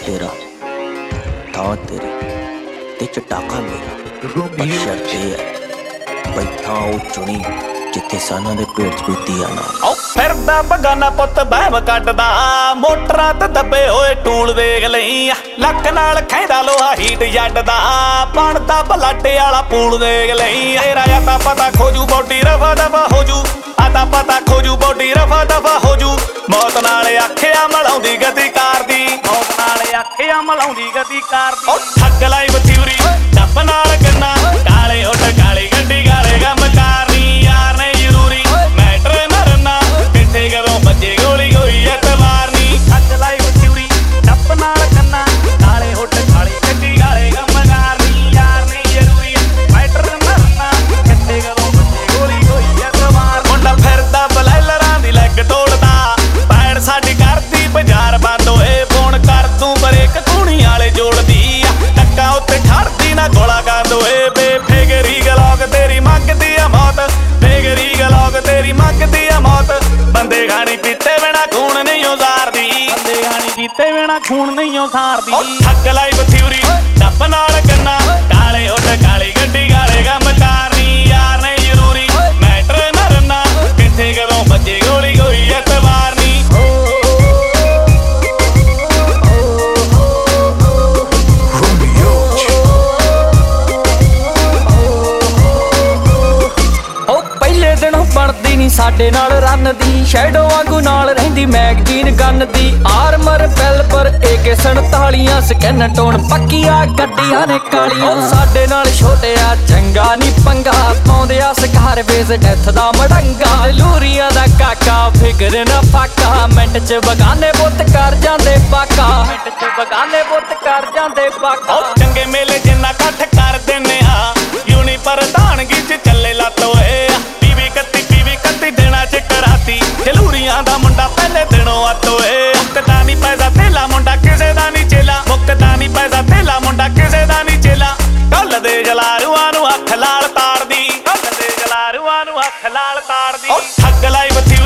तेरा, थां तेरी ते चटाका मेरा। पर शर्त ये है बई थां वो चुनी जिथे साना दे पेट च कोई दिया ना। फिरदा बगाना पुत बहम कटदा, मोटरां ते दबे होए टूल वेख लई। लक नाल खैंदा लोहा हीट जटदा, बनदा बलाटे वाला पूल वेख लई। तेरा आता पता खोजू बॉडी रफा दफा हो जू, आता पता खोजू बॉडी रफा दफा हो जू। मौत नाल आखिया मलाउंदी गति कारदी, मौत नाल आखिया मलाउंदी गति कारदी। ठग लाई बथूरी डप नाल गन्ना, काले होठ काली गड्डी काले गम कारनी। यार ने जरूरी मैटर मरना, किथे कदों बजे गोली कोई एतबार नी। ठग लाई बथूरी डप नाल गन्ना, काले होठ काली गड्डी काले गम कारनी। यार ने जरूरी मैटर मरना, किथे कदों बजे गोली कोई एतबार। मुंडा फिरदा बलैलरां दी लैग तोड़दा, पैड़ साडी करदी बाजार बंद होए। फोन कर तूं बरेक कूणी वाले जोड़दी, टक्का उत्ते खड़दी ना गोला गंद होए। बेफिगरी गलौक तेरी मंगदी आ मौत, फिगरी गलौक तेरी मंगदी आ मौत। बंदे खानी पीते बिना खून नहीं उसारदी, बंदे खानी पीते बिना खून नहीं उसारदी। ठग लाई बथूरी डप नाल गन्ना, काले होठ काली गड्डी काले गम कारनी। यार नहीं जरूरी मैटर मरना, किथे कदों बजे गोली कोई एतबार नी। ਪਹਿਲੇ ਦਿਨੋਂ ਬਣਦੀ ਨੀ ਸਾਡੇ ਨਾਲ ਰਨ ਦੀ, ਸ਼ੈਡੋ ਵਾਂਗੂ ਨਾਲ ਰਹਿੰਦੀ ਮੈਗਜ਼ੀਨ ਗਨ ਦੀ। ਆਰਮਰ ਪੈਲਪਰ AK-47 ਸਕੈਨ ਟੋਨ ਪੱਕੀਆਂ ਗੱਡੀਆਂ ਨੇ ਕਾਲੀਆਂ। ਸਾਡੇ ਨਾਲ ਛੋਟਿਆ ਚੰਗਾ ਨੀ ਪੰਗਾ, ਪਾਉਂਦੇ ਆ ਸਕਾਰ ਵੇਸ ਡੈਥ ਦਾ ਮੜੰਗਾ। ਲੂਰੀਆਂ ਦਾ ਕਾਕਾ ਫਿਕਰ ਨਾ ਫਾਕਾ, ਮਿੰਟ ਚ ਬਗਾਨੇ ਬੁੱਤ ਕਰ ਜਾਂਦੇ ਪਾਕਾ, ਮਿੰਟ ਚ ਬਗਾਨੇ ਬੁੱਤ ਕਰ ਜਾਂਦੇ ਪਾਕਾ। ਚੰਗੇ ਮੇਲੇ ਜਿੰਨਾ ਇਕੱਠ ਕਰ ਦਿੰਨੇ ਆ, ਯੂਨੀ ਪ੍ਰਧਾਨਗੀ ਚ ਚੱਲੇ ਲੱਤ ਹੋਏ। PV-31 ਦਿਨਾਂ ਚ ਕਰਾਤੀ, ਜਲੂਰੀਆਂ ਦਾ ਮੁੰਡਾ ਪਹਿਲੇ ਦਿਨੋਂ ਅੱਤ ਹੋਏ। ਮੁੱਕਦਾ ਨੀ ਪੈਸਾ ਥੇਲਾ ਮੁੰਡਾ ਕਿਸੇ ਦਾ ਨੀ ਚੇਲਾ, ਮੁੱਕਦਾ ਨੀ ਪੈਸਾ ਥੇਲਾ ਮੁੰਡਾ ਕਿਸੇ ਦਾ ਨੀ ਚੇਲਾ। ਢੋਲ ਦੇ ਜਲਾਰੂਆਂ ਨੂੰ ਅੱਖ ਲਾਲ ਤਾੜਦੀ, ਢੋਲ ਦੇ ਜਲਾਰੂਆਂ ਨੂੰ ਅੱਖ ਲਾਲ ਤਾੜਦੀ। ਠੱਗ ਲਾਈ